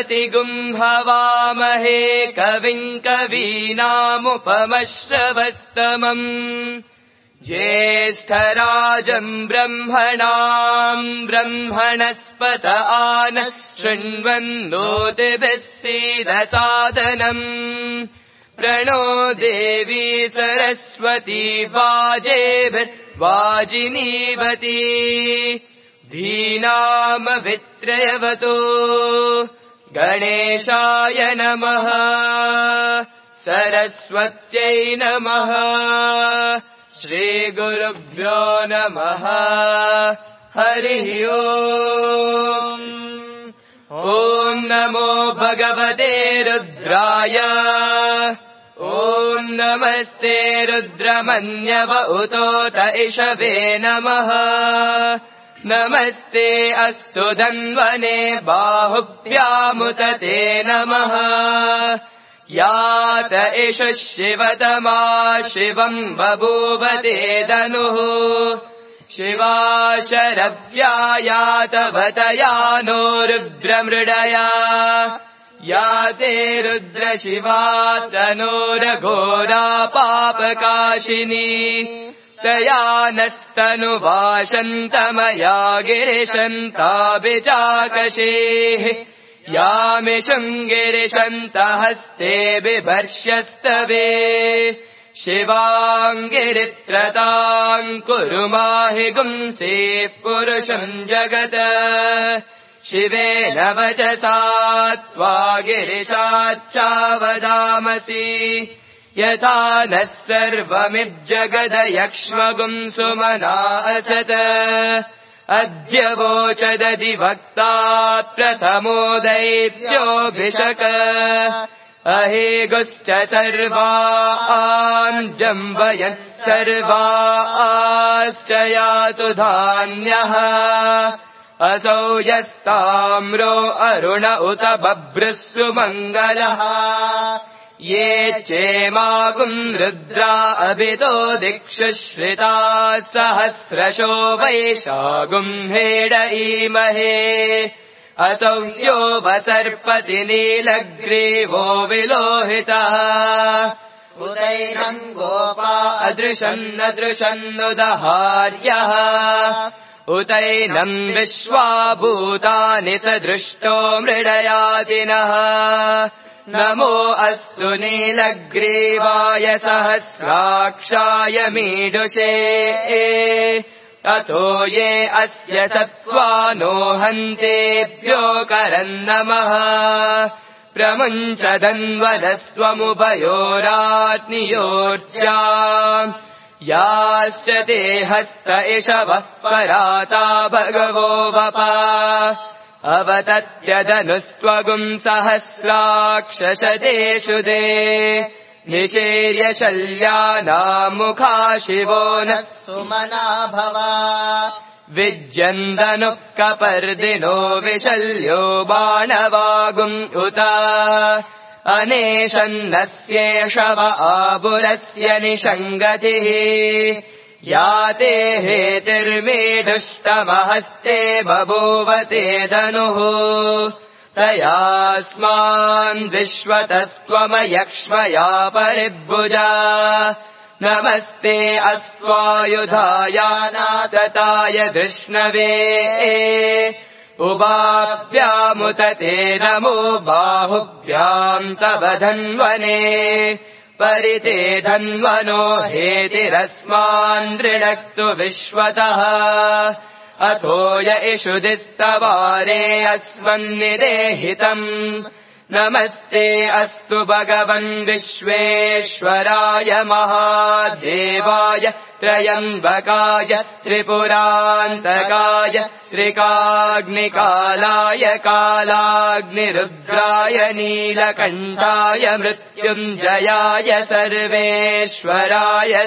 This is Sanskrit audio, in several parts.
हवामहे कविम् कवीनामुपमश्रवस्तमम् ज्येष्ठराजम् ब्रह्मणाम् ब्रह्मणस्पत आनः शृण्वन्नोतिभिः सीदसादनम् प्रणो देवी सरस्वती वाजेभिर्वाजिनीवती धीनामवित्रयवतो गणेशाय नमः सरस्वत्यै नमः श्रीगुरुभ्यो नमः हरिः ओम् ॐ नमो भगवते रुद्राय ॐ नमस्ते रुद्रमन्यव उतोत इषवे नमः नमस्ते अस्तु धन्वने बाहुभ्यामुत ते नमः यात इषु शिवतमा शिवम् बभूव ते धनुः शिवा शरव्या यातवतया नो रुद्रमृडया याते रुद्रशिवा तनोरघोरा पापकाशिनी तया नस्तनुवाशन्तमया गिरिशन्ताभिचाकशेः यामिषुम् गिरिशन्तहस्ते बिभर्ष्यस्तवे शिवाङ्गिरित्रताम् कुरु माहि गुंसेः पुरुषम् जगत शिवेन वचसा त्वा गिरिशाच्चावदामसि यथा नः सर्वमिज्जगदयक्ष्मगुम् सुमना असत अद्य वोचदधिवक्ता प्रथमो दैव्योऽभिषक अहेगुश्च सर्वान् जम्बयन् सर्वाश्च यातु धान्यः असौ यस्ताम्रो अरुण उत बभ्रुः सुमङ्गलः ये चेमागुम् रुद्रा अभितो दिक्षु श्रिताः सहस्रशो वैशागुम् हेडईमहे असौ यो वसर्पति नीलग्रीवो विलोहितः उदैनम् गोपा अदृशन्नदृशन्नुदहार्यः उतैनम् विश्वा भूतानि स दृष्टो मृडयातिनः नमो अस्तु नीलग्रीवाय सहस्राक्षाय मीडुषे अतो ये अस्य सत्त्वानो हन्तेभ्यो करन्नमः प्रमुञ्चदन्वनस्त्वमुभयोरात्नियोर्जा याश्च ते हस्त इषवः पराता भगवो वपा अवतत्यदनुस्त्वगुम् सहस्राक्षशतेषु ते निषेर्य शल्यानाम् मुखा शिवो नः सुमना भवा विज्यन्दनुः कपर्दिनो विशल्यो बाणवागुम् उत अनेशन्नस्येषव आबुलस्य निषङ्गतिः याते हेतिर्मेढुष्टमहस्ते बभूवते धनुः तयास्मान् विश्वतस्त्वमयक्ष्मया परिभुजा नमस्ते अस्त्वायुधायानातताय धृष्णवे उभाभ्यामुत ते नमो बाहुभ्याम् तव धन्वने परिते धन्वनो हेतिरस्मान् दृढक्तु विश्वतः अथो य इषुदिस्तवारे अस्मन्निदेहितम् नमस्ते अस्तु भगवन् विश्वेश्वराय महादेवाय त्रयम्बकाय त्रिपुरान्तकाय त्रिकाग्निकालाय कालाग्निरुद्राय नीलकण्ठाय मृत्युञ्जयाय सर्वेश्वराय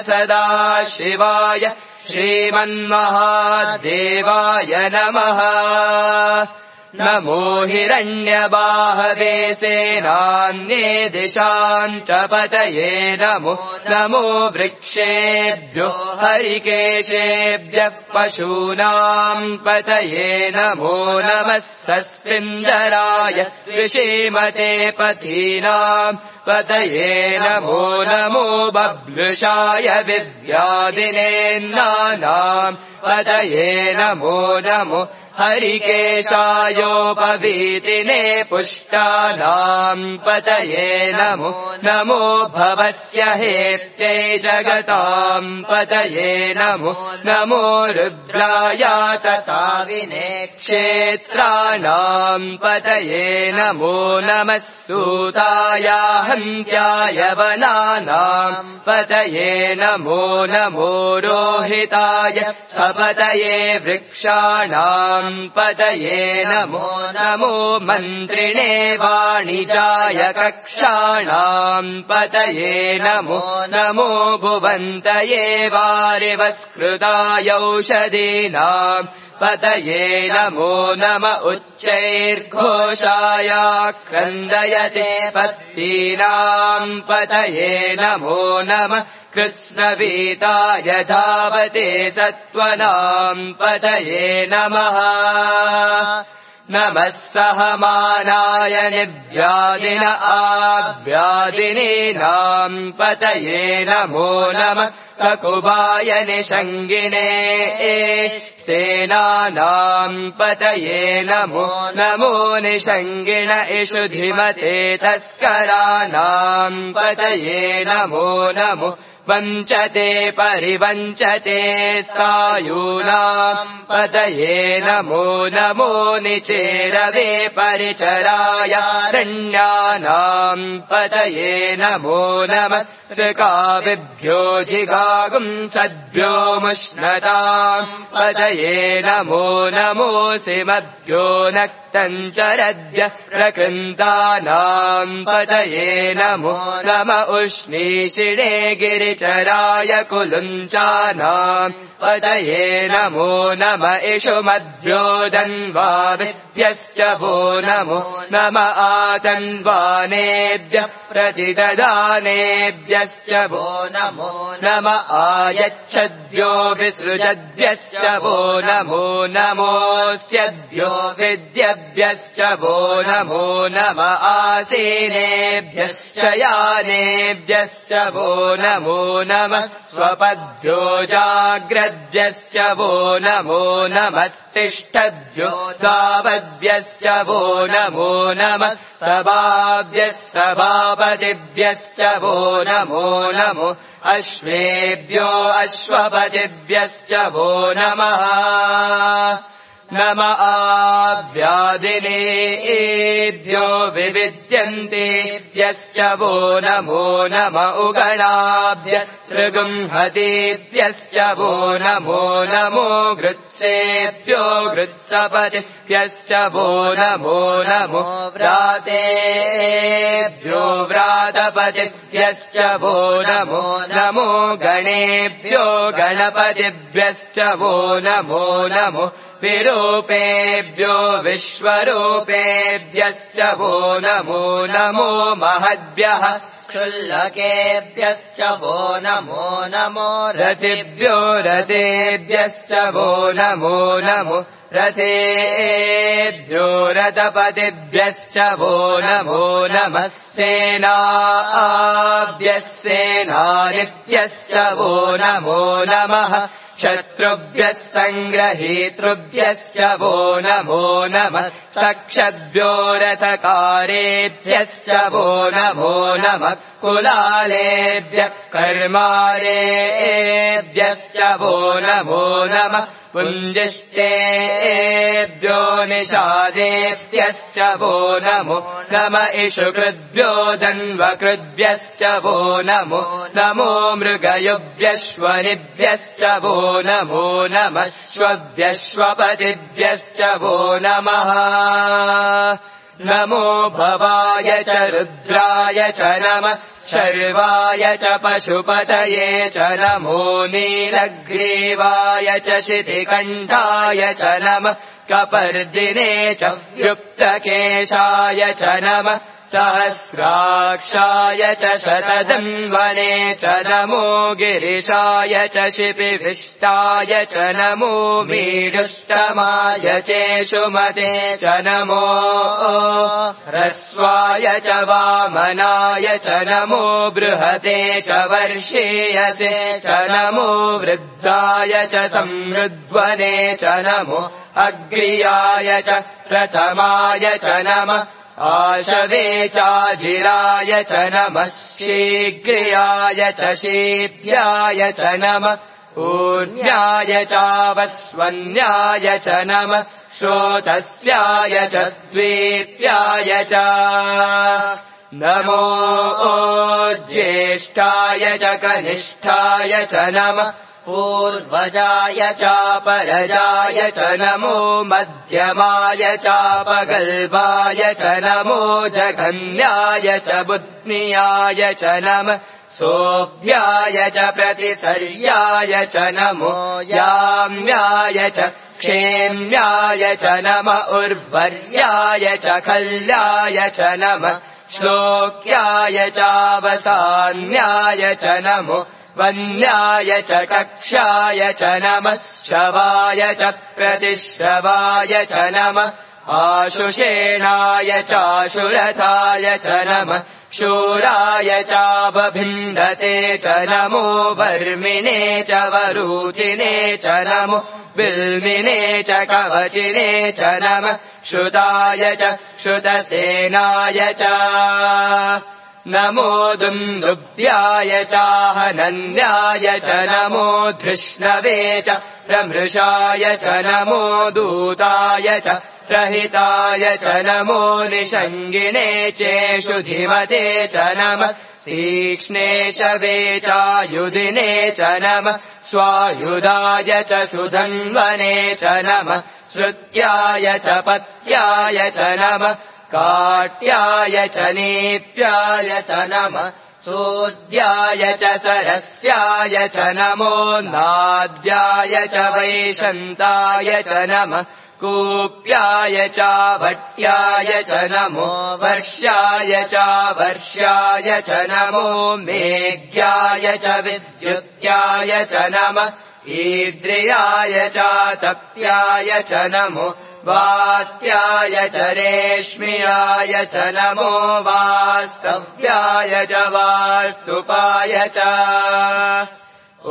सदाशिवाय श्रीमन्महादेवाय नमः नमो हिरण्यबाहवे सेनान्ये दिशाम् च पतये नमो नमो वृक्षेभ्यो हरिकेशेभ्यः पशूनाम् पतये नमो नमः सस्मिन्दराय विषीमते पथीनाम् पतये नमो नमो बभ्रुषाय विद्यादिनेन्नानाम् पतये नमो नमो हरिकेशायोपवीतिने पुष्टानाम् पतये नमो नमो भवस्य हेत्यै जगताम् पतये नमो नमो रुद्राय तथाविने क्षेत्राणाम् पतये नमो नमः सूताय हन्त्याय वनानाम् पतये नमो नमो रोहिताय पतये वृक्षाणाम् पतये नमो नमो मन्त्रिणे वाणिजाय कक्षाणाम् पतये नमो नमो भुवन्तये वारिवस्कृतायौषधीनाम् पतये नमो नम उच्चैर्घोषाय क्रन्दयते पत्तीनाम् पतये नमो नमः कृत्स्नवीताय धावते सत्त्वनाम् पतये नमः नमः सहमानाय निव्यादिन आव्यादिनीनाम् पतये नमो नमः ककुबाय निषङ्गिने सेनानाम् पतये नमो नमो निषङ्गिण इषुधिमते तस्कराणाम् पतये नमो नमो वञ्चते परिवञ्चते स्थायूनाम् पतये नमो नमो निचेरवे परिचरायारण्यानाम् पतये नमो नमः सृकाविभ्यो जिगागुम् सद्भ्यो मुष्णताम् पतये नमो नमो सिमभ्यो नक्तञ्चरद्य प्रकृन्तानाम् पतये नमो नम उष्णीषिणे गिरिचराय कुलुञ्चानाम् पतये नमो नम इषुमद्भ्यो दन्वाविभ्यश्च वो नमो नम आतन्वानेभ्यः प्रतिददानेभ्यश्च वो नमो नम आयच्छद्भ्यो विसृजद्भ्यश्च वो नमो नमोऽस्यद्भ्यो विद्यभ्यश्च वो नमो नम आसीनेभ्यश्च यानेभ्यश्च वो नमो नमः स्वपद्भ्यो जाग्रद्भ्यश्च वो नमो नमस्तिष्ठद्भ्यो तावद्भ्यश्च वो नमो नमः सभाभ्यः सभापतिभ्यश्च वो नमो नमो अश्वेभ्यो अश्वपतिभ्यश्च वो नमः नम आव्यादिनेभ्यो विविद्यन्तेभ्यश्च वो नमो नम उगणाभ्य सृगुंहतेभ्यश्च वो नमो नमो गृत्सेभ्यो गृत्सपतिभ्यश्च वो नमो नमो व्रातेभ्यो व्रातपतिभ्यश्च वो नमो नमो गणेभ्यो गणपतिभ्यश्च वो नमो नमो विरूपेभ्यो विश्वरूपेभ्यश्च वो नमो नमो महद्भ्यः क्षुल्लकेभ्यश्च वो नमो नमो रतिभ्यो रतेभ्यश्च वो नमो नमो रतेभ्यो रतपतिभ्यश्च वो नमो नमः सेनाभ्यः सेनानिभ्यश्च वो नमो नमः शत्रुभ्यः सङ्ग्रहीतृभ्यश्च वो नमो नमः सक्षद्भ्यो रथकारेभ्यश्च वो नमो नमः कुलालेभ्यः कर्मारेभ्यश्च वो नमो नमः पुञ्जिष्टेभ्यो निषादेभ्यश्च वो नमो नम इषुकृद्भ्यो धन्वकृद्भ्यश्च वो नमो नमो मृगयुभ्यश्वनिभ्यश्च वो नमो नमः श्वभ्यश्वपतिभ्यश्च वो नमः नमो भवाय च रुद्राय च नमः शर्वाय च पशुपतये च नमो नीलग्रीवाय च शितिकण्ठाय च नमः कपर्दिने च व्युक्तकेशाय च नमः सहस्राक्षाय च शतधन्वने च नमो गिरिशाय च शिपिविष्टाय च नमो मीढुष्टमाय चेषुमते च नमो ह्रस्वाय च वामनाय च नमो बृहते च वर्षीयसे च नमो वृद्धाय च समृद्ध्वने च नमो अग्र्याय च प्रथमाय च नमः आशवे चाजिराय च नमः शीघ्र्याय च शीभ्याय च नमः ऊर्ण्याय चावस्वन्याय च नमः श्रोतस्याय च द्वीप्याय च नमो ज्येष्ठाय च कनिष्ठाय च नमः पूर्वजाय चापरजाय च नमो मध्यमाय चापगल्भाय च नमो जघन्याय च बुध्नियाय च नमः सोऽभ्याय च प्रतिसर्याय च नमो याम्याय च क्षेम्याय च नमः उर्वर्याय च खल्याय च नमः श्लोक्याय चावसान्याय च नमो वन्याय च कक्षाय च नमः शवाय च प्रतिश्रवाय च नमः आशुषेणाय चाशुरथाय च नमः शूराय चावभिन्दते च नमो वर्मिणे च वरूथिने च नमो बिल्मिने च कवचिने च नमः श्रुताय च श्रुतसेनाय च नमो दुन्दुभ्याय चाहनन्याय च नमो धृष्णवे च प्रमृषाय च नमो दूताय च प्रहिताय च नमो निषङ्गिने चेषु धीमते च नमः तीक्ष्णे शवे चायुधिने च नमः स्वायुधाय च सुधन्वने च नमः श्रुत्याय च पत्याय च नमः काट्याय च नीप्याय च नमः सूद्याय च सरस्याय च नमो नाद्याय च वैशन्ताय च नमः कूप्याय च भट्याय च नमो वर्ष्याय च वर्ष्याय च नमो मेघ्याय च विद्युत्याय च नमः ईद्रियाय च तप्याय च नमो वात्याय च रेश्म्याय च नमो वास्तव्याय च वास्तुपाय च ॐ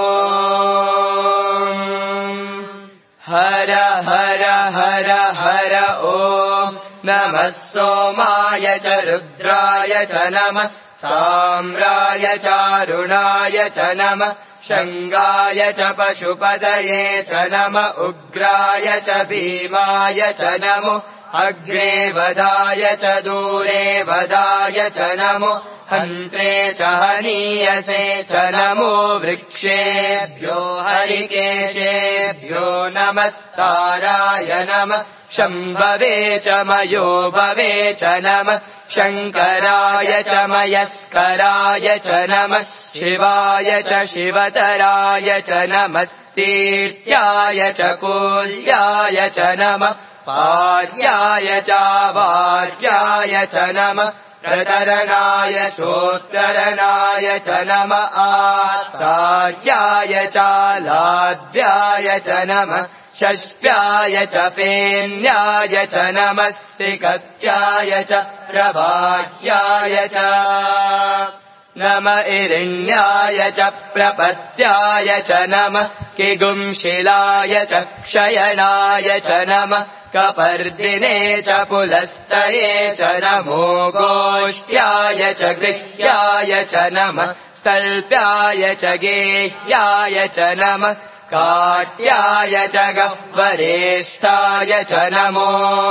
हर हर हर हर ॐ नमः सोमाय च रुद्राय च नमः साम्राय चारुणाय च नमः शङ्गाय च पशुपतये च नमः उग्राय च भीमाय च नमो अग्रे वदाय च दूरे वदाय च नमो हन्त्रे च हनीयसे च नमो वृक्षेभ्यो हरिकेशेभ्यो नमस्ताराय नमः शम्भवे च मयोभवे च नमः शङ्कराय च मयस्कराय च नमः शिवाय च शिवतराय च नमः तीर्थ्याय च कूल्याय च नमः पार्याय च वार्याय च नमः प्रतरणाय सोत्तरणाय च नमः आर्याय च लाद्याय च नमः षष्ट्याय च फेन्याय च नमः सिकत्याय च प्रभाष्याय च नम इरिण्याय च प्रपत्याय च नमः किगुंशिलाय च क्षयणाय च नमः कपर्दिने च पुलस्तये च नमो गोष्ठ्याय च गृह्याय च नमः स्तल्प्याय च गेह्याय च नमः काट्याय च गह्वरेष्ठाय च नमो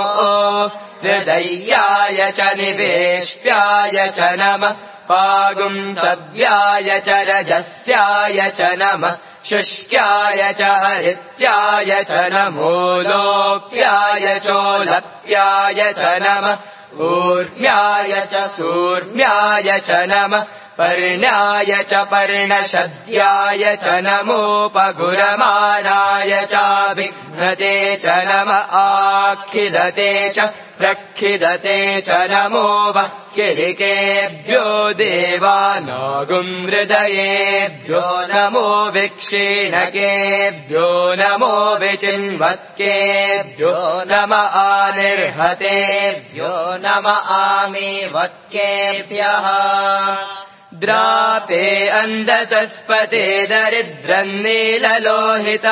हृदय्याय च निवेश्याय च नमः पागुंसव्याय च रजस्याय च नमः शुष्क्याय च हरित्याय च नमो लोक्याय चोलप्याय च नमः ऊर्म्याय च सूर्म्याय च नमः पर्ण्याय च पर्णशद्याय च नमोपगुरमाणाय चाभिघ्नते च नम आखिदते च प्रखिदते च नमो वह्किलिकेभ्यो देवानागुंहृदयेभ्यो नमो विक्षीणकेभ्यो नमो विचिन्वत्केभ्यो नम आनिर्हतेभ्यो नम आमीवत्केभ्यः द्रापे अन्धसस्पते दरिद्रन्नीललोहिता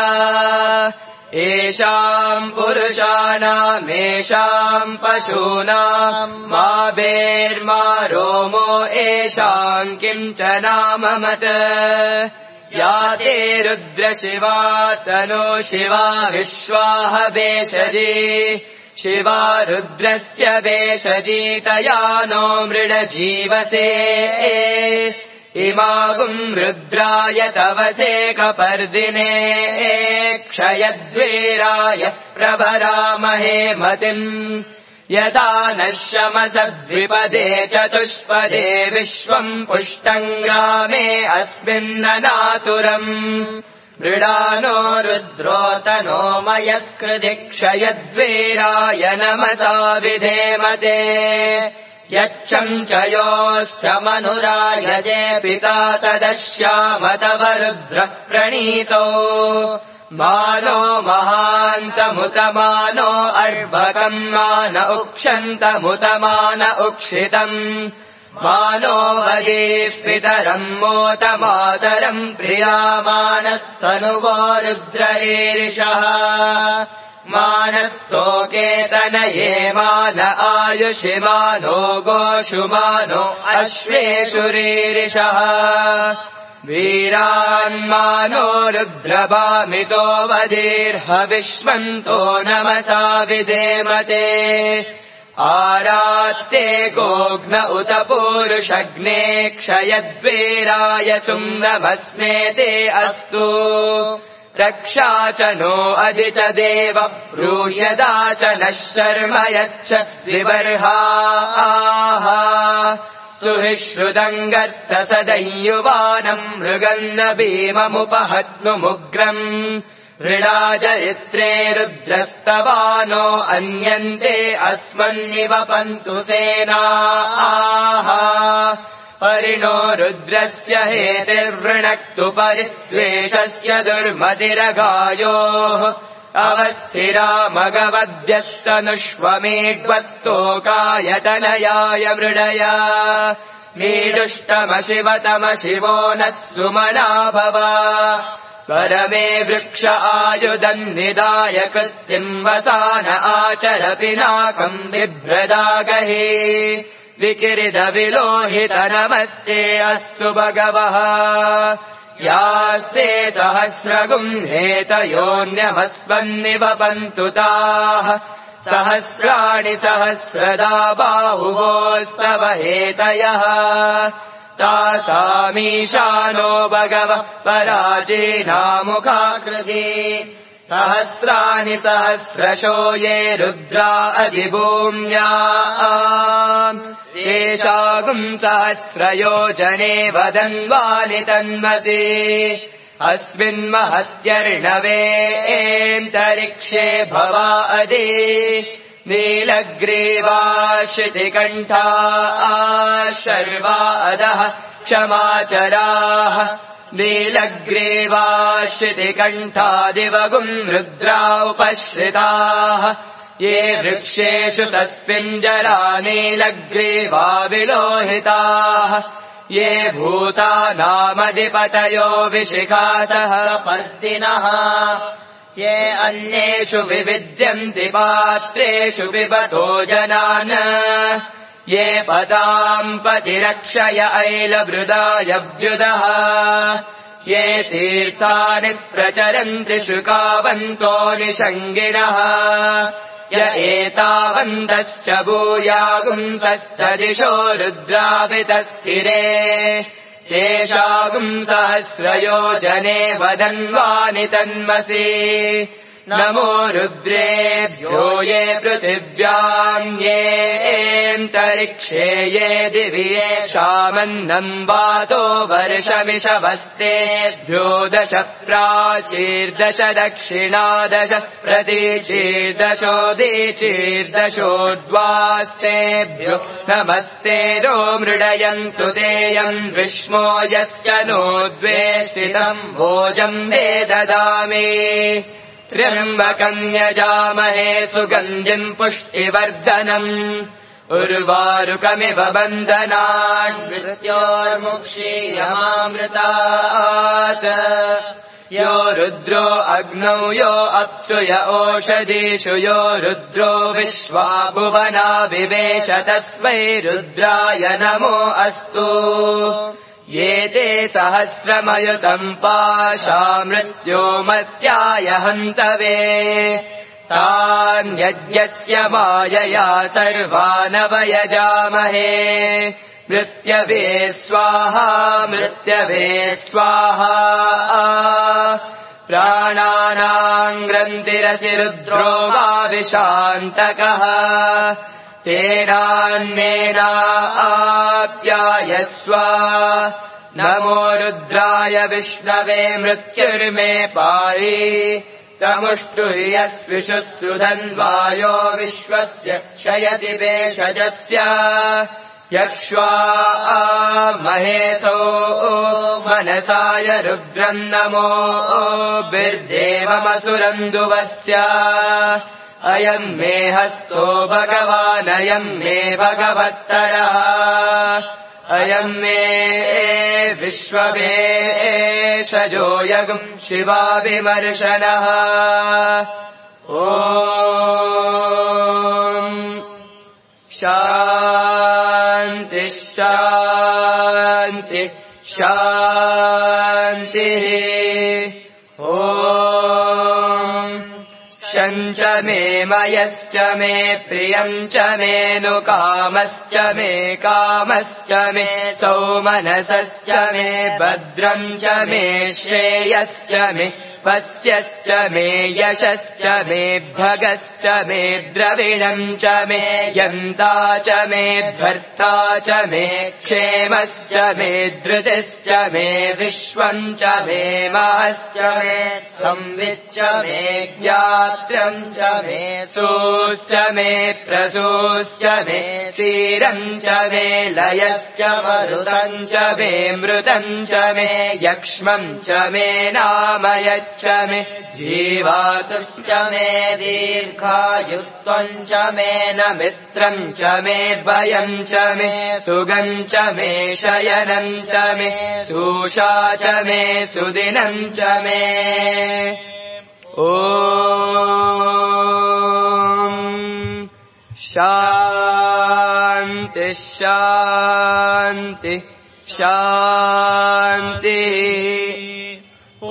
येषाम् पुरुषाणामेषाम् पशूनाम् मा भेर्मा रोमो येषाम् किञ्चनाममत या ते रुद्रशिवा तनो शिवा विश्वाह भेषजी शिवा रुद्रस्य भेषजीतया नो मृडजीवसे इमागुम् रुद्राय तवसे कपर्दिने क्षयद्वीराय प्रभरामहे मतिम् यथा नः शमसद्विपदे चतुष्पदे विश्वम् पुष्टम् ग्रामे अस्मिन्ननातुरम् मृडानो रुद्रोतनो मयस्कृधि क्षयद्वीराय नमसा विधेमते यच्चञ्चयोश्च मनुरायजे पिता तदश्याम तव रुद्र प्रणीतो मानो महान्तमुतमानो अर्भकम् मान उक्षन्तमुतमान उक्षितम् मानो वदीपितरम् मोतमातरम् प्रियामानस्तनुवो रुद्ररीरिषः मानस्तोकेतनये मान आयुषि मानो गोषु मानो अश्वेषु रीरिषः वीरान्मानो रुद्रभामितो वदीर्हविश्वन्तो नमसा विधेमते आरात्ते गोघ्न उत पूरुषग्ने क्षयद्वीराय सुम्नमस्मेते अस्तु रक्षा च नो अधि च देव ब्रूह्यदा च नः शर्म यच्च विबर्हाः सुहिश्रुतम् गर्त सदयुवानम् मृगन्न भीममुपहत्नुमुग्रम् ऋडाचरित्रे रुद्रस्तवानो अन्यन्ते अस्मन्निवपन्तु सेनाः परिणो रुद्रस्य हेतिर्वृणक्तु परित्वेषस्य दुर्मतिरगायोः अवस्थिरा मगवद्भ्यस्तनुष्वमेड्वस्तोकायतनयाय मृडया मीडुष्टमशिवतमशिवो नः सुमना भव परमे वृक्ष आयुधन्निदाय कृत्तिम् वसान आचर पिनाकम् बिभ्रदागहि विकिरित विलोहित नमस्ते अस्तु भगवः यास्ते सहस्रगुम्हेतयोऽन्यमस्मन्निवपन्तु ताः सहस्राणि सहस्रदा बाहुवोस्तव हेतयः तासामीशानो भगवः पराचीनामुखाकृति सहस्राणि सहस्रशो ये रुद्रा अधिभूम्या तेषागुम् सहस्रयोजने वदन्वानि तन्मसि अस्मिन्महत्यर्णवेऽन्तरिक्षे भवा अदि नीलग्रीवा श्रुतिकण्ठा शर्वा अधः क्षमाचराः नीलग्रीवा श्रुतिकण्ठादिवगुम् रुद्रा उपश्रिताः ये वृक्षेषु तस्मिञ्जरा नीलग्रीवा विलोहिताः ये भूतानामधिपतयो विशिखातः पर्दिनः ये अन्येषु विविद्यन्ति पात्रेषु पिबतो जनान् ये पदाम् पतिरक्षय ऐलभृदायव्युदः ये तीर्थानि प्रचरन्ति शुकावन्तो निषङ्गिणः य एतावन्तश्च भूयागुंसश्च दिशो रुद्रावितस्थिरे तेषागुम् सहस्रयोजने वदन्वानि तन्मसि नमो रुद्रेभ्यो ये पृथिव्याम् येऽन्तरिक्षे ये दिवि येषामन्नम् वातो वर्षमिषवस्तेभ्यो 10 प्राचीर्दश दक्षिणादश प्रतीचीर्दशोदीचीर्दशोद्वास्तेभ्यो नमस्ते नो मृडयन्तु तेऽयम् विष्मो यश्च नो द्वे स्थितम् भोजम् मे ददामि त्र्यम्बकम् यजामहे सुगन्धिम् पुष्टिवर्धनम् उर्वारुकमिव बन्धनान् मृत्योर्मुक्षीयमामृतात् यो रुद्रो अग्नौ यो अप्सु य ओषधीषु यो रुद्रो विश्वा भुवना विवेश तस्मै रुद्राय नमो अस्तु ये ते सहस्रमयुतम् पाशा मृत्यो मर्त्याय हन्तवे तान् यज्ञस्य मायया सर्वानवयजामहे मृत्यवे स्वाहा मृत्यवे स्वाहा प्राणानाम् ग्रन्थिरसि रुद्रो वा विशान्तकः तेनान्नेनाप्यायस्व नमो रुद्राय विष्णवे मृत्युर्मे पाहि तमुष्टुह्यस्विषुः धन्वायो विश्वस्य क्षयति भेषजस्य यक्ष्वा महेशो मनसाय रुद्रम् नमो बिर्देवमसुरन्दुवस्य अयम् मे हस्तो भगवानयम् मे भगवत्तरः अयम् मे विश्ववेशजो यगुम् शिवा विमर्शनः ॐ शान्ति शान्ति शान्तिः च मे मयश्च मे प्रियम् च मेऽनुकामश्च मे कामश्च मे सौमनसश्च मे भद्रम् च मे श्रेयश्च मे पस्यश्च मे यशश्च मे भगश्च मे द्रविणम् च मे यन्ता च मे भर्ता च मे क्षेमश्च मे धृतिश्च मे विश्वम् च मे महश्च मे संविच्च मे ज्ञात्रम् च मे सोश्च मे प्रसोश्च मे क्षीरम् च मे लयश्च मरुतम् च मे मृतम् च मे यक्ष्मम् च मे नामयच्च मे जीवातुश्च मे दीर्घायुत्वम् च मे न मित्रम् च मे भयम् च मे सुगम् च मे शयनम् च मे सूषा च मे सुदिनम् च मे ॐ शान्ति शान्ति शान्ति ॐ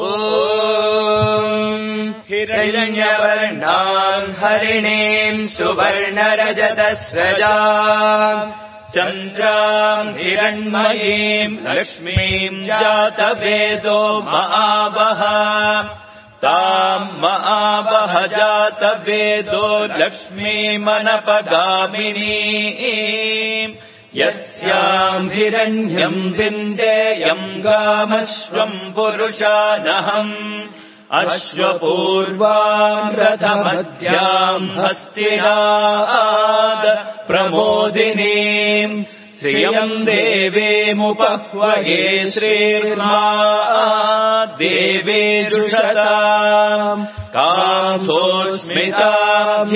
हिरण्यवर्णाम् हरिणीम् सुवर्णरजतस्रजाम् चन्द्राम् हिरण्मयीम् लक्ष्मीम् जातवेदो महाबः ताम् महाबः जातवेदो लक्ष्मीमनपगामिनीम् यस्याम् हिरण्यम् विन्देयम् गामश्वम् पुरुषानहम् अश्वपूर्वाम् रथमध्याम् हस्तिनाद प्रमोदिनीम् श्रियम् देवीमुपह्वये श्रीर्मा देवेजुषताम् कांसोस्मिताम्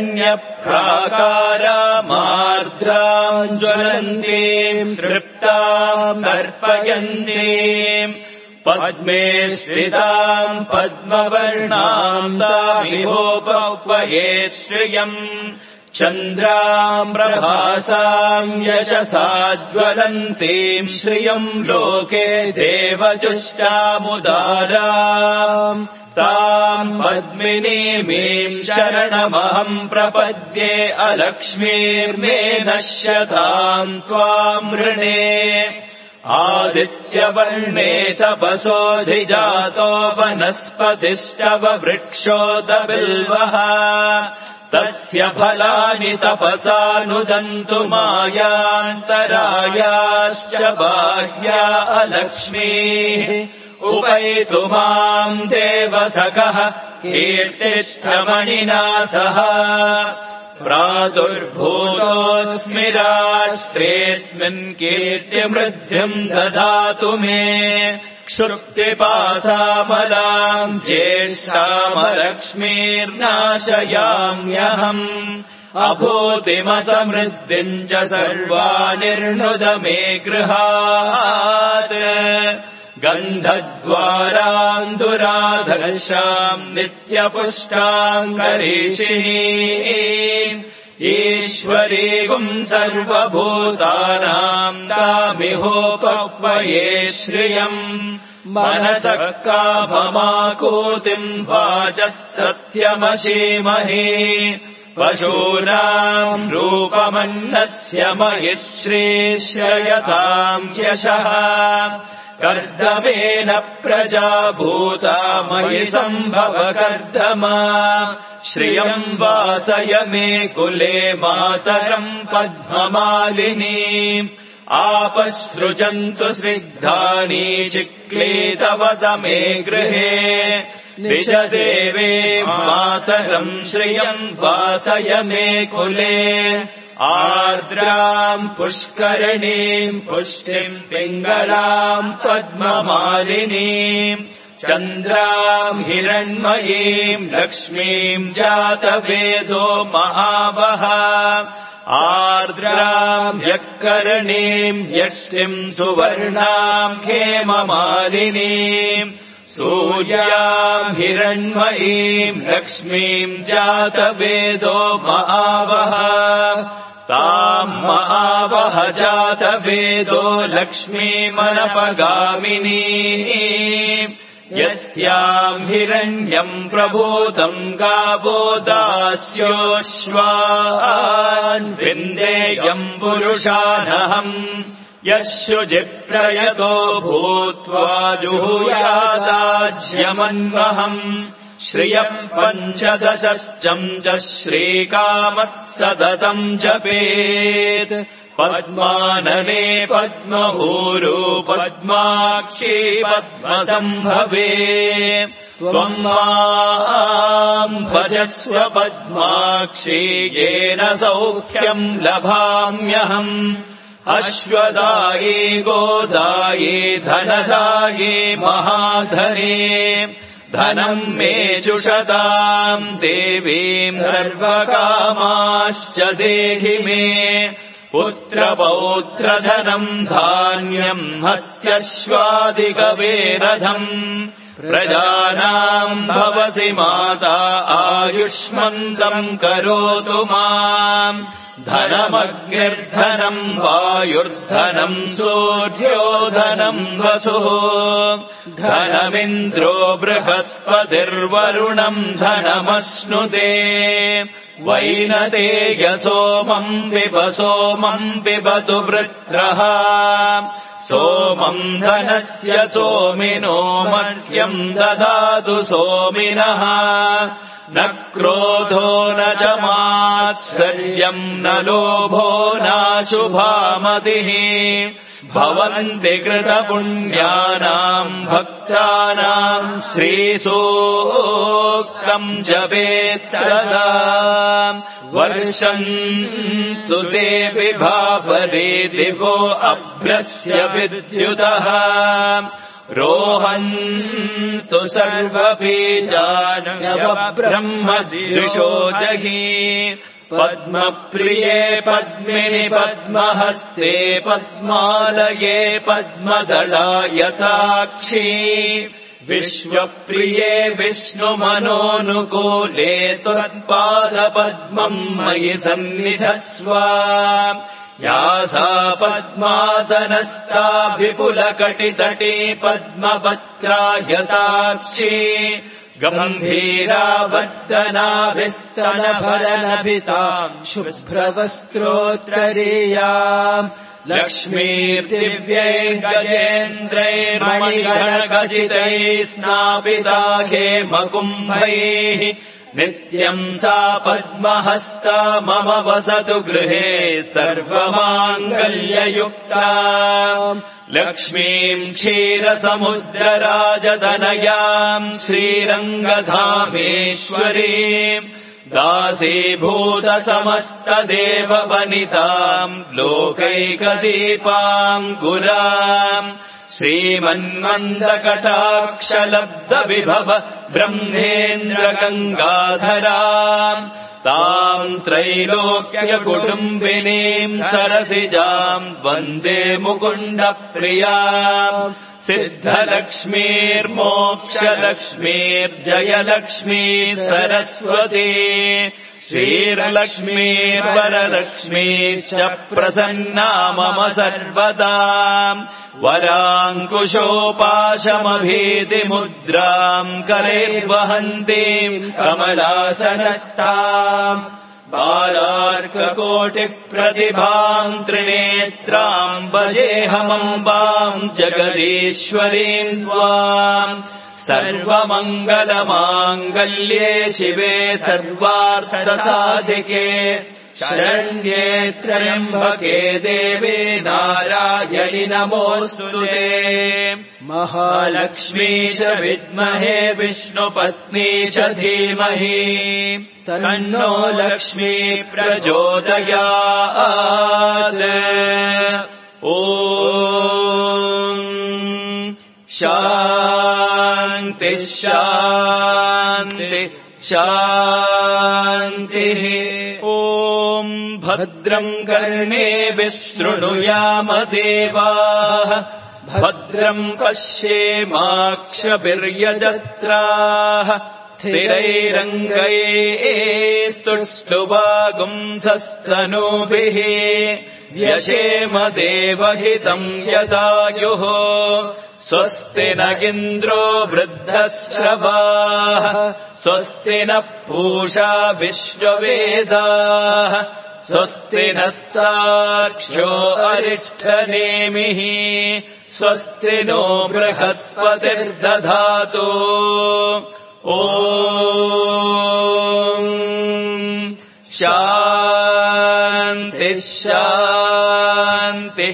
हिरण्यप्राकारामार्द्राम् ज्वलन्तीम् तृप्ताम् तर्पयन्तीम् पद्मे स्थिताम् पद्मवर्णाम् तामिहोपह्वये श्रियम् चन्द्राम् प्रभासाम् यशसा ज्वलन्तीम् श्रियम् लोके देवजुष्टामुदाराम् ताम् पद्मिनीमीम् शरणमहम् प्रपद्ये अलक्ष्मीर्मे नश्यताम् त्वाम् ऋणे आदित्यवर्णे तपसोऽधिजातो वनस्पतिश्चव वृक्षोदबिल्वः तस्य फलानि तपसा नुदन्तु मायान्तरायाश्च बाह्या अलक्ष्मीः उपैतु माम् देवसखः कीर्तिश्च मणिना सह प्रादुर्भूतोऽस्मि राष्ट्रेऽस्मिन् कीर्तिमृद्धिम् ददातु मे क्षुक्तिपासामलाम् ज्येष्ठामलक्ष्मीर्नाशयाम्यहम् अभूतिमसमृद्धिम् च सर्वानिर्णुद मे गृहात् गन्धद्वाराम् दुराधर्षाम् नित्यपुष्टाम् करीषिणीम् ईश्वरीगुम् सर्वभूतानाम् तामिहोपक्वये श्रियम् मनसः काममाकूतिम् वाचः सत्यमशीमहे पशूनाम् रूपमन्नस्य महिश्रीश्रयताम् यशः कर्दमेन प्रजा भूता मयि सम्भव कर्दमा श्रियम् वासय मे कुले मातरम् पद्ममालिनी आपसृजन्तु स्निग्धानि चिक्लीतवत मे गृहे निजदेवे मातरम् श्रियम् वासय मे कुले आर्द्राम् पुष्करणीम् पुष्टिम् पिङ्गलाम् पद्ममालिनीम् चन्द्राम् हिरण्मयीम् लक्ष्मीम् जातवेदो महावः आर्द्राम् यक्करणीम् यष्टिम् सुवर्णाम् हेममालिनीम् सूर्याम् हिरण्मयीम् लक्ष्मीम् जातवेदो महावः ताम् महावः जातवेदो लक्ष्मीमनपगामिनी यस्याम् हिरण्यम् प्रभूतम् गावो दास्योऽश्वान् विन्देयम् पुरुषानहम् यशुजिप्रयतो भूत्वा जुहुयादाज्यमन्वहम् श्रियम् 15 च श्रीकामः सततम् जपेत् पद्मानने पद्मभूरो पद्माक्षी पद्मसम्भवे त्वम् माम् भजस्व पद्माक्षी येन सौख्यम् लभाम्यहम् अश्वदायी गोदायी धनदायी महाधने धनम् मे जुषताम् देवीम् सर्वकामाश्च देहि मे पुत्रपौत्रधनम् धान्यम् हस्त्यश्वादिकवेरधम् प्रजानाम् भवसि माता आयुष्मन्तम् करोतु माम् धनमग्निर्धनम् वायुर्धनम् सूर्योधनम् वसुः धनमिन्द्रो बृहस्पतिर्वरुणम् धनमश्नुते वैनतेयसोमम् पिबतु वृत्रः सोमम् धनस्य सोमिनो मह्यम् ददातु सोमिनः न क्रोधो न च मात्सर्यम् न लोभो नाशुभामतिः भवन्ति कृतपुण्यानाम् भक्तानाम् श्रीसूक्तम् जपेत् सदा वर्षन्तु ते विभावरे दिवो अभ्रस्य विद्युतः रोहन्तु सर्वबीजान्यवब्रह्मदृशो जहि पद्मप्रिये पद्मिनि पद्महस्ते पद्मालये पद्मदलायताक्षी विश्वप्रिये विष्णुमनोनुकूले त्वत्पादपद्मम् मयि सन्निधस्व या सा पद्मासनस्था विपुलकटितटी पद्मपत्रायताक्षी गम्भीरावर्तनाभिः स्तनभरनभिताम् शुभ्रवस्त्रोत्तरीयाम् लक्ष्मीर्दिव्यैः गजेन्द्रैर्मणिगणखचितैः स्नापिता हेमकुम्भैः नित्यम् सा पद्महस्ता मम वसतु गृहे सर्वमाङ्गल्ययुक्ता लक्ष्मीम् क्षीरसमुद्रराजतनयाम् श्रीरङ्गधामेश्वरीम् दासीभूतसमस्तदेववनिताम् लोकैकदीपाम् गुराम् श्रीमन्मन्दकटाक्षलब्धविभव ब्रह्मेन्द्रगङ्गाधराम् ताम् त्रैलोक्यकुटुम्बिनीम् सरसिजाम् वन्दे मुकुन्दप्रियाम् सिद्धलक्ष्मीर्मोक्षलक्ष्मीर्जयलक्ष्मी सरस्वती श्रीरलक्ष्मीर्वरलक्ष्मीश्च प्रसन्ना मम सर्वदा वराङ्कुशोपाशमभीतिमुद्राम् करैर्वहन्तीम् कमलासनस्ताम् बालार्ककोटिप्रतिभाम् त्रिनेत्राम् भजेऽहमम्बाम् जगदीश्वरीम् त्वाम् सर्वमङ्गलमाङ्गल्ये शिवे सर्वार्थसाधिके शरण्ये त्र्यम्बके देवे नारायणि नमोऽस्तु ते महालक्ष्मी च विद्महे विष्णुपत्नी च धीमहि तन्नो लक्ष्मी प्रचोदयात् ॐ शान्ति शान्ति शान्तिः ॐ भद्रम् कर्णेभिः शृणुयाम देवाः भद्रम् पश्येमाक्षभिर्यजत्राः स्थिरैरङ्गैस्तुष्टुवागुंसस्तनूभिः व्यशेम देवहितम् यदायुः स्वस्ति न इन्द्रो वृद्धश्रवाः स्वस्ति नः पूषा विश्ववेदाः स्वस्ति नस्तार्क्ष्यो अरिष्ठनेमिः स्वस्ति नो बृहस्पतिर्दधातु ॐ शान्ति शान्ति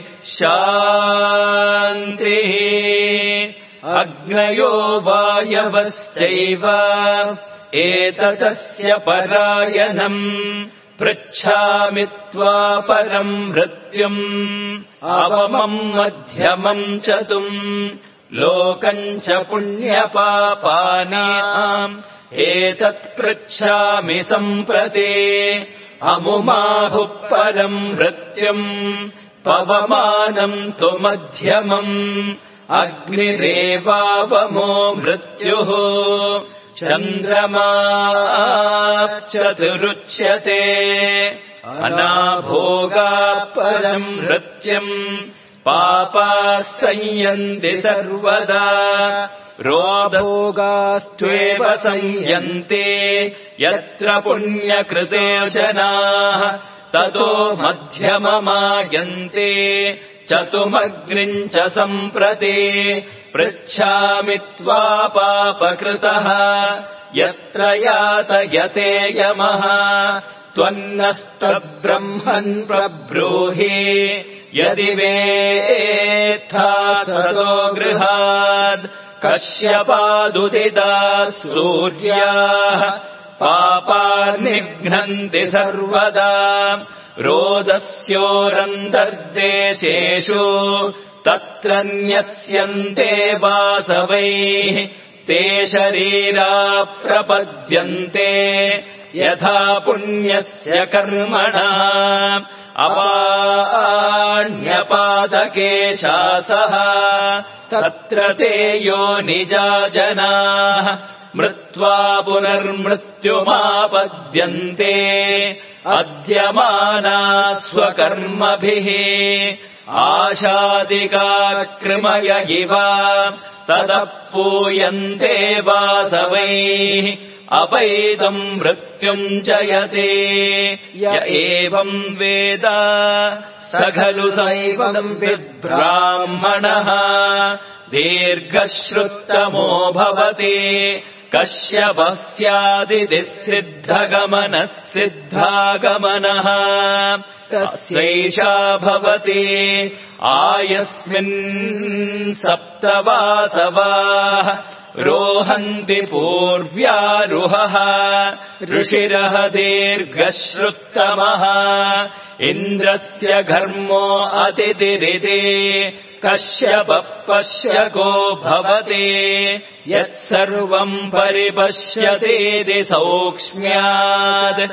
शान्तिः अग्नयो वायवश्चैव एततस्य परायणम् पृच्छामि त्वा परम् मृत्युम् अवमम् मध्यमम् चतुम् लोकम् च पुण्यपापानाम् एतत् पृच्छामि सम्प्रति अमुमाहुः परम् मृत्युम् पवमानम् तु मध्यमम् अग्निरेवावमो मृत्युः चन्द्रमाश्चतुरुच्यते अनाभोगात् परम् मृत्युम् पापास्तयन्ति सर्वदा रोभोगास्त्वेव संयन्ते यत्र पुण्यकृते जनाः ततो मध्यममायन्ते चतुमग्निम् च सम्प्रति पृच्छामि त्वा पापकृतः यत्र यातयते यमः त्वन्नस्तब्रह्मन् प्रब्रूहि यदि वेत्था ततो गृहात् कश्यपादुदिताः सूर्याः पापान्निघ्नन्ति सर्वदा रोदस्योरन्तर्देशेषु तत्र न्यस्यन्ते वासवैः ते शरीरा प्रपद्यन्ते यथा पुण्यस्य कर्मणा अपाण्यपादके शासः तत्र ते योनिजा जनाः मृत्वा पुनर्मृत्युमापद्यन्ते अद्यमाना स्वकर्मभिः आशादिका कृमय इव ततः पूयन्ते वासवैः अपैतम् मृत्युम् जयते य एवम् वेद स खलु दैवम् विद्ब्राह्मणः दीर्घश्रुत्तमो भवति कश्यपस्यादिति सिद्धगमनः सिद्धागमनः तस्यैषा भवति आयस्मिन् सप्तवासवाः रोहन्ति पूर्व्यारुहः ऋषिरः दीर्घश्रुत्तमः इन्द्रस्य घर्मो अतिथिरिति कश्यपः पश्यको भवति यत्सर्वम् परिपश्यतीति सौक्ष्म्यात्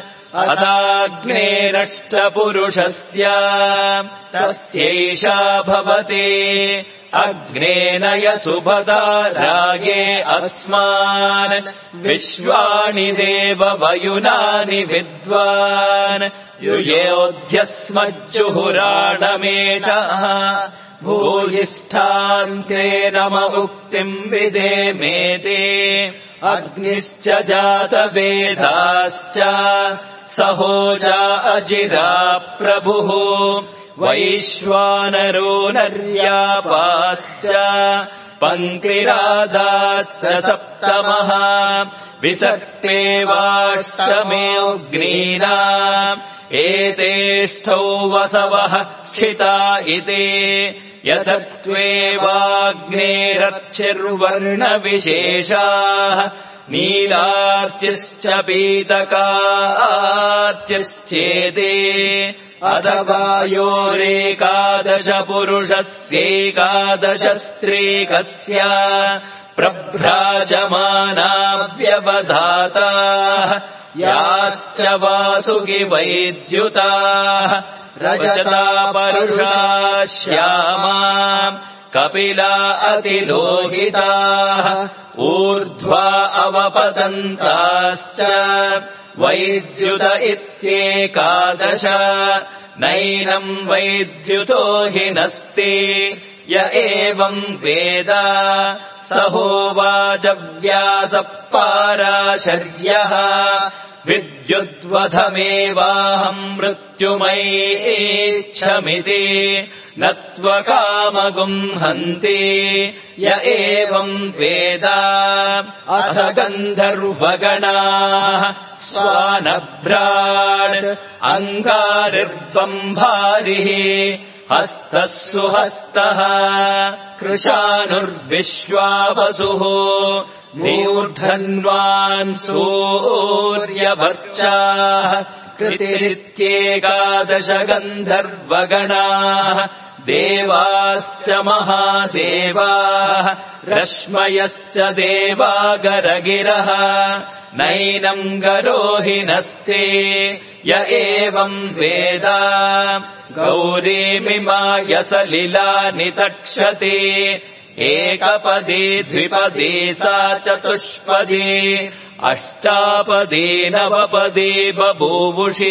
अथाग्नेरष्टपुरुषस्य तस्यैषा भवति अग्नेन यसुभता राये अस्मान् विश्वाणि देव वयुनानि विद्वान् युयोध्यस्मज्जुहुराणमेषः भूयिष्ठान्ते नम उक्तिम् विदेमेते अग्निश्च जातवेदाश्च सहोजा अजिरा प्रभुः वैश्वानरो नर्यापाश्च पङ्क्तिराधाश्च सप्तमः विसक्ते वाष्टमेऽग्नीना एतेष्ठौ वसवः क्षिता इति यतत्वेवाग्नेरक्षिर्वर्णविशेषाः नीलार्चिश्च पीतकार्चिश्चेते अथवायोरेकादश पुरुषस्यैकादशस्त्रीकस्य प्रभ्राजमानाव्यवधाताः याश्च वासुकि वैद्युताः रजतापरुषा श्यामा कपिला अतिलोहिताः ऊर्ध्वा अवपतन्ताश्च वैद्युत इत्येकादश नैनम् वैद्युतो हि नस्ति य एवम् वेद स होवाच व्यासः पाराशर्यः विद्युद्वधमेवाहम् मृत्युमैच्छमिति न त्वकामगुम् हन्ति य एवम् वेद अथ गन्धर्वगणाः स्वानभ्राड् अङ्गारिर्बम्भारिः हस्तः सुहस्तः कृशानुर्विश्वावसुः मूर्धन्वान् सूर्यवर्चाः कृतिरित्येकादश गन्धर्वगणाः देवाश्च महादेवाः रश्मयश्च देवागरगिरः नैनम् गरो हि नस्ति य एवम् वेद गौरीमिमाय सलिला नितक्षति एकपदी द्विपदी सा चतुष्पदी अष्टापदी नवपदी बभूवुषी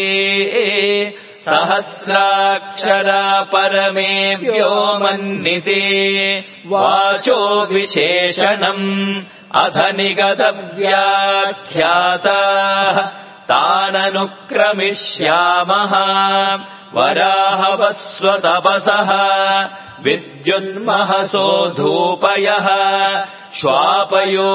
सहस्राक्षरा परमे व्योमन्निति वाचो विशेषणम् अथ निगतव्याख्याताः ताननुक्रमिष्यामः वराहवस्वतपसः विद्युन्महसो धूपयः श्वापयो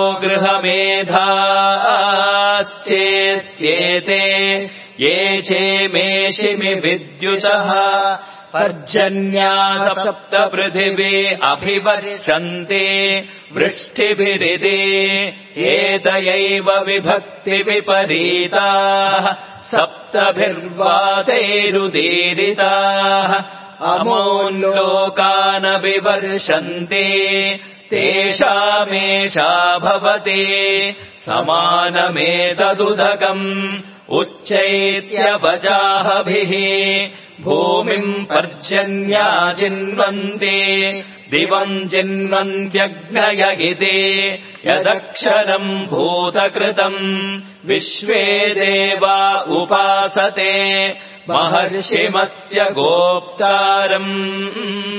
गृहमेधाश्चेत्येते ये चेमेषिमि विद्युतः पर्जन्या सप्त पृथिवी अभिवर्षन्ते वृष्टिभिरिति एतयैव विभक्तिविपरीताः सप्तभिर्वातैरुदीरिताः अमोल्लोकानभिवर्षन्ते तेषामेषा भवति समानमेतदुदकम् उच्चैत्यवजाहभिः भूमिम् पर्जन्या चिन्वन्ति दिवम् चिन्वन्त्यग्नय इति यदक्षरम् भूतकृतम् विश्वे देवा उपासते महर्षिमस्य गोप्तारम्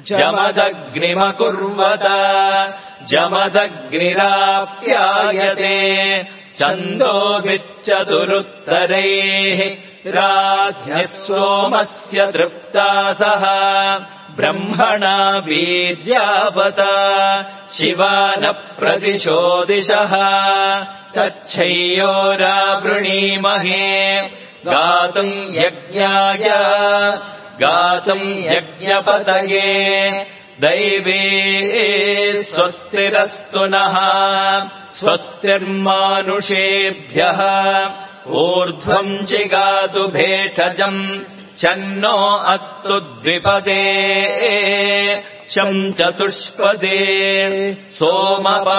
जमदग्निमकुर्वत जमदग्निराप्यायते छन्दोभिश्चतुरुत्तरैः राज्ञः सोमस्य तृप्तासः ब्रह्मणा वीर्यावत शिवानप्रतिशोदिशः तच्छय्योरावृणीमहे गातुम् यज्ञाय गातुम् यज्ञपतये दैवे स्वस्तिरस्तु नः स्वस्तिर्मानुषेभ्यः ऊर्ध्वम् जिगातु भेषजम् शन्नो अस्तु द्विपदे शं चतुष्पदे सोमपा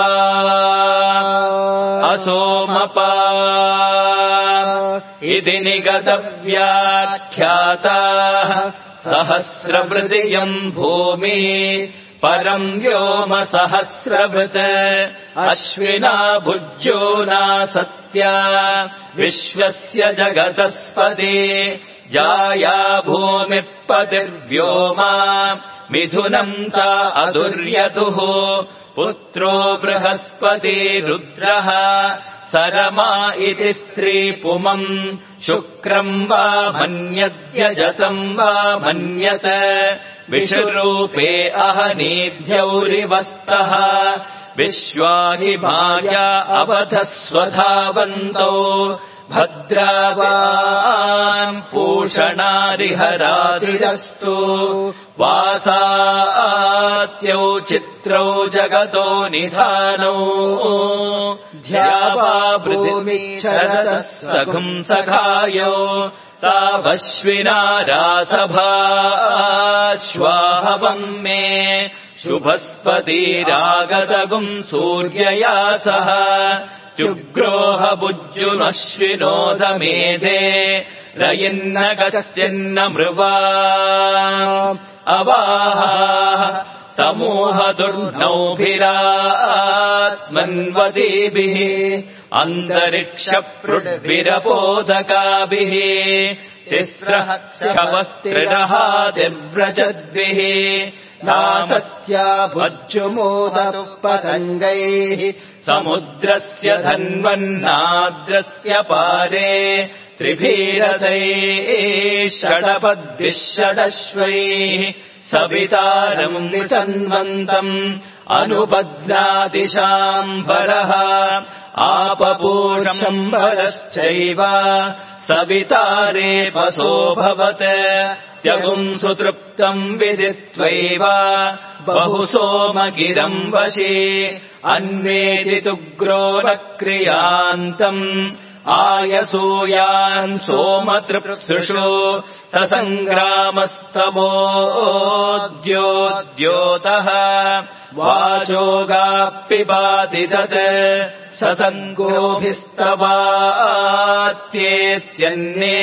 असोमपा इति निगतव्याख्याताः सहस्रवृतियम् भूमिः परम् व्योम सहस्रवृत् अश्विना भुज्योना सत्या विश्वस्य जगतस्पदे जाया भूमिः पतिर्व्योमा मिथुनम् ता अदुर्यतुः पुत्रो बृहस्पति रुद्रः सरमा इति स्त्रीपुमम् शुक्रम् वा मन्यद्यजतम् वा मन्यत विषुरूपे अहनीध्यौरिवस्तः विश्वानि माया अवधः स्वधावन्तौ भद्रावान् पूषणारिहरातिरस्तु वासात्यौ चित्रौ जगतो निधानौ ध्यावा भूमिचरतः सखुम् सखायो तावश्विना रासभाश्वाहवम् मे शुभस्पतिरागतगुम् सूर्यया सह चुग्रोह बुज्जुनश्विनोदमेधे रयिन्न गस्यन्न मृवा अवाह तमोह दुर्नौभिरात्मन्वतीभिः अन्तरिक्षपृड्भिरपोदकाभिः तिस्रः क्षवस्त्रिरहादिव्रजद्भिः नासत्या भुज्जुमोदतु पतङ्गैः समुद्रस्य धन्वन्नाद्रस्य पारे त्रिभिरथैः षडपद्भिः षडश्वैः सवितारम् नितन्वन्तम् अनुबध्नाति शाम्बरः आपपूर्शम्बरश्चैव सवितारेपसोऽभवत् त्यगुम् सुतृप्तम् विदित्वैव बहु सोमगिरम् वशी अन्वेतितुग्रो न क्रियान्तम् आयसूयान् सोमतृप्सुषु ससङ्ग्रामस्तमोद्योद्योतः वाचोगाप्पिबाति तत् ससङ्गोभिस्तवात्येत्यन्ये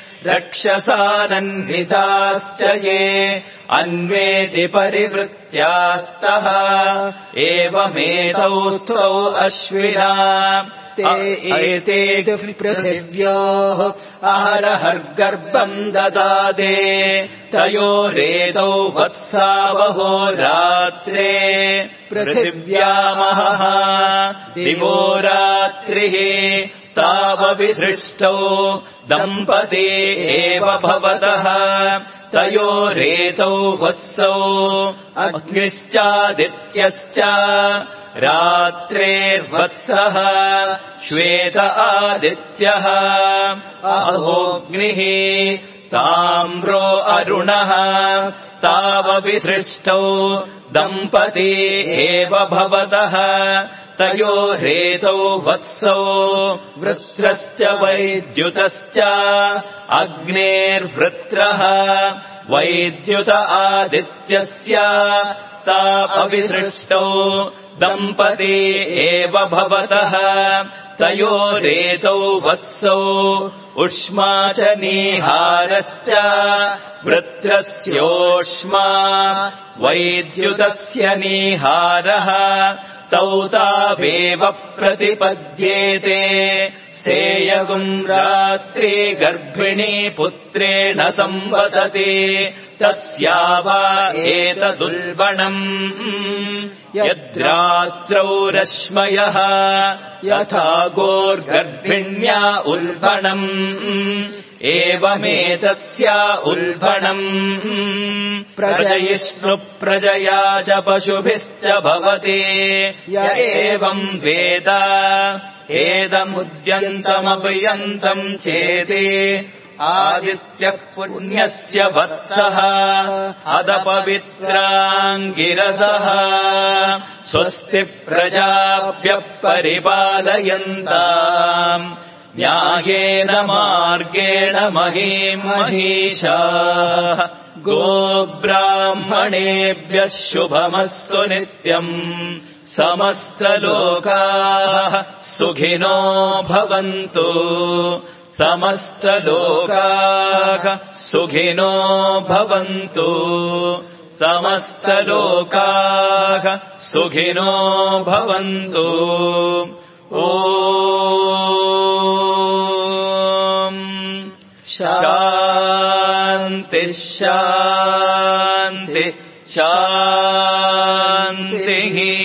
रक्षसानन्विताश्च ये अन्वेति परिवृत्यास्तः एवमेतौ स्तौ अश्विना ते एते पृथिव्योः अहरहर्गर्भम् ददाते तयोरेतौ वत्सावहो रात्रे पृथिव्यामहः दिवो रात्रिः तावविसृष्टौ दम्पती एव भवतः तयोरेतौ वत्सौ अग्निश्चादित्यश्च रात्रेर्वत्सः श्वेत आदित्यः अहोऽग्निः ताम्रो अरुणः तावविसृष्टौ दम्पती एव भवतः तयोरेतौ वत्सौ वृत्रश्च वैद्युतश्च अग्नेर्वृत्रः वैद्युत आदित्यस्य तावविसृष्टौ दम्पती एव भवतः तयोरेतौ वत्सौ उष्मा च नीहारश्च वृत्रस्योष्मा वैद्युतस्य नीहारः तौ तावेव प्रतिपद्येते सेयगुम् रात्रि गर्भिणी पुत्रेण संवसति तस्या वा एतदुल्बणम् यद्रात्रौ रश्मयः यथा गोर्गर्भिण्या उल्बणम् एवमेतस्या उल्बणम् प्रजयिष्णु प्रजया च पशुभिश्च भवति य एवम् वेद एदमुद्यन्तमभियन्तम् चेति आदित्यः पुण्यस्य वत्सः अदपवित्राङ्गिरसः स्वस्ति प्रजाभ्यः परिपालयन्ताम् न्यायेन मार्गेण महीम् महिषाः गोब्राह्मणेभ्यः शुभमस्तु नित्यम् समस्तलोकाः सुखिनो भवन्तु समस्तलोकाः सुखिनो भवन्तु समस्तलोकाः सुखिनो भवन्तु ॐ शान्ति शान्ति शान्तिः